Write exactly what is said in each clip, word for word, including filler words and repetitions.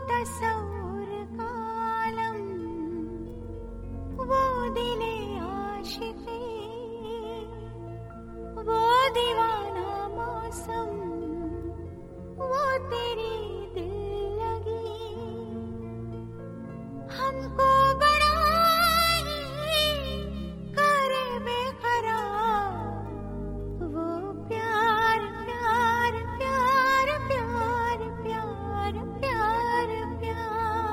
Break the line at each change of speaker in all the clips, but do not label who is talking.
तस्वुर का आलम, वो दिले आशिकी, वो दीवाना मौसम, वो तेरी दिल लगी, हमको बड़ा ही करे बेकरार, वो प्यार प्यार प्यार प्यार प्यार प्यार प्यार।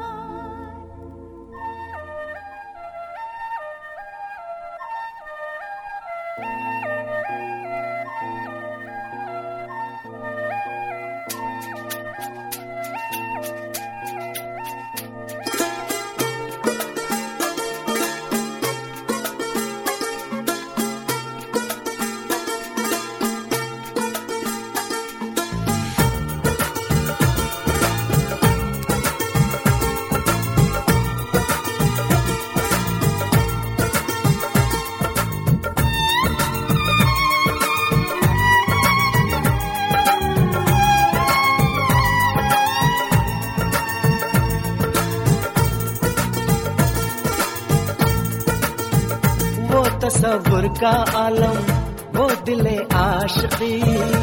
तस्वुर का आलम, वो दिले आशिकी,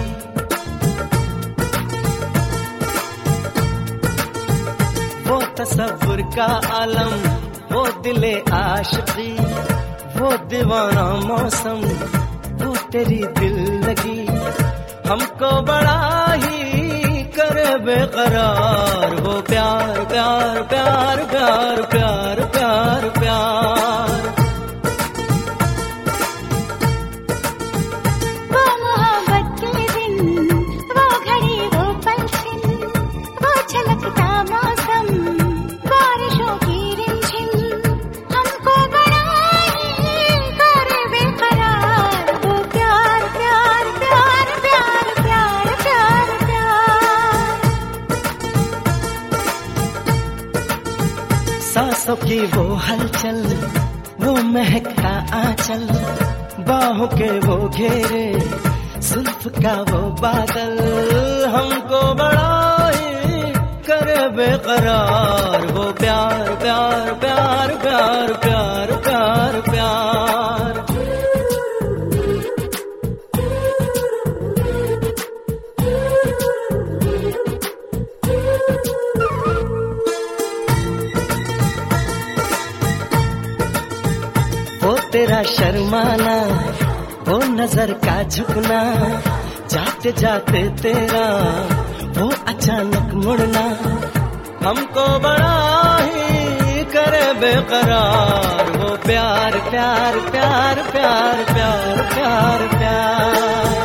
वो तस्वुर का आलम, वो दिले आशिकी, वो दीवाना मौसम, वो तेरी दिल लगी, हमको बड़ा ही करे बेकरार, वो प्यार प्यार प्यार प्यार प्यार प्यार प्यार। सांसों की वो हलचल, वो महकता आंचल, बाहों के वो घेरे, जुल्फ का वो बादल, हमको बड़ा ही करे बेकरार, वो प्यार प्यार प्यार प्यार प्यार प्यार प्यार। वो तेरा शर्माना, वो नजर का झुकना, जाते जाते तेरा वो अचानक मुड़ना, हमको बड़ा ही करे बेकरार, वो प्यार प्यार प्यार प्यार प्यार प्यार प्यार।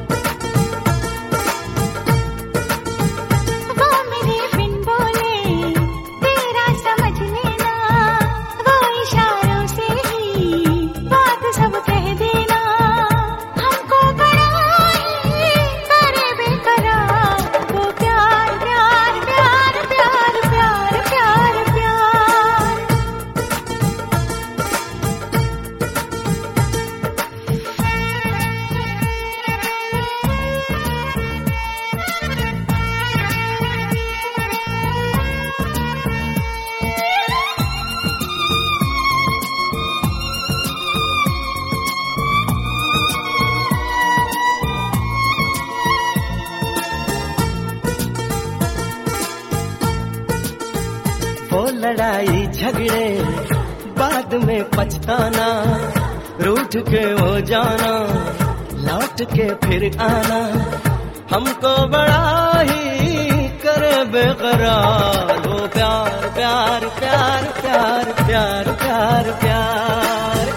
वो लड़ाई झगड़े बाद में पछताना, रूठ के वो जाना, लौट के फिर आना, हमको बड़ा ही करे बेकरार, वो प्यार प्यार प्यार प्यार प्यार प्यार प्यार।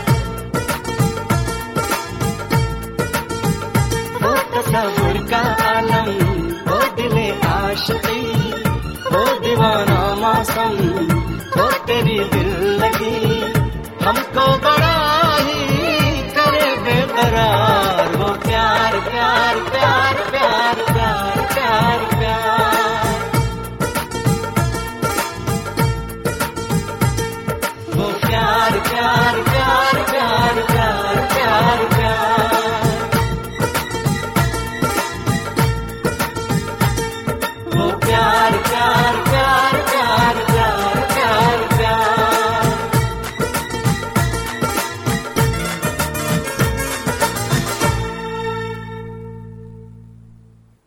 वो तस्वुर का आलम, वो दिले आशिकी, वो दीवाना मौसम, वो तेरी दिल लगी, हमको बड़ा ही करे बेकरार, वो प्यार प्यार प्यार प्यार प्यार प्यार प्यार। वो प्यार प्यार प्यार प्यार प्यार प्यार प्यार। वो प्यार